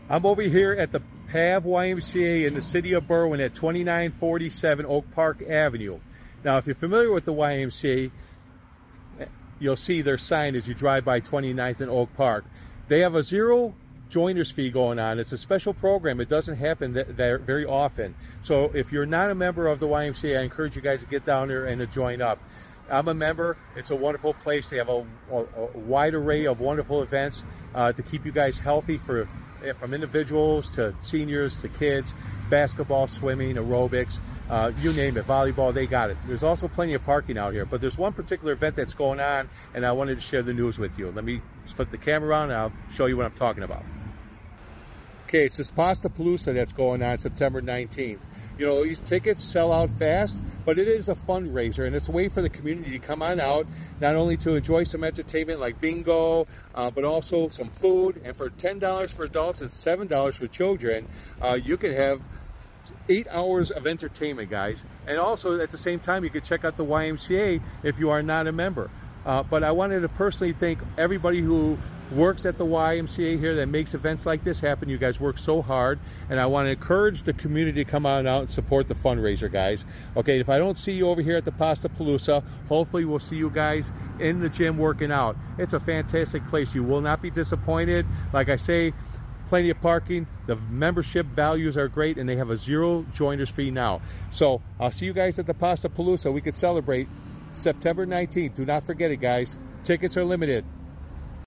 I'm over here at the PAV YMCA in the city of Berwyn at 2947 Oak Park Avenue. Now, if you're familiar with the YMCA, you'll see their sign as you drive by 29th and Oak Park. They have a zero joiners fee going on. It's a special program. It doesn't happen there very often. So if you're not a member of the YMCA, I encourage you guys to get down there and to join up. I'm a member. It's a wonderful place. They have a wide array of wonderful events to keep you guys healthy, from individuals to seniors to kids, basketball, swimming, aerobics, you name it, volleyball, they got it. There's also plenty of parking out here, but there's one particular event that's going on, and I wanted to share the news with you. Let me flip the camera around, and I'll show you what I'm talking about. Okay, it's this Pastapalooza that's going on September 19th. You know, these tickets sell out fast, but it is a fundraiser, and it's a way for the community to come on out, not only to enjoy some entertainment like bingo, but also some food. And for $10 for adults and $7 for children, you can have 8 hours of entertainment, guys. And also, at the same time, you can check out the YMCA if you are not a member. But I wanted to personally thank everybody who works at the YMCA here that makes events like this happen. You guys work so hard, and I want to encourage the community to come on out and support the fundraiser, guys. Okay, if I don't see you over here at the Pastapalooza, hopefully we'll see you guys in the gym working out. It's a fantastic place. You will not be disappointed. Like I say, plenty of parking. The membership values are great, and they have a zero joiners fee now. So I'll see you guys at the Pastapalooza. We could celebrate September 19th. Do not forget it, guys. Tickets are limited.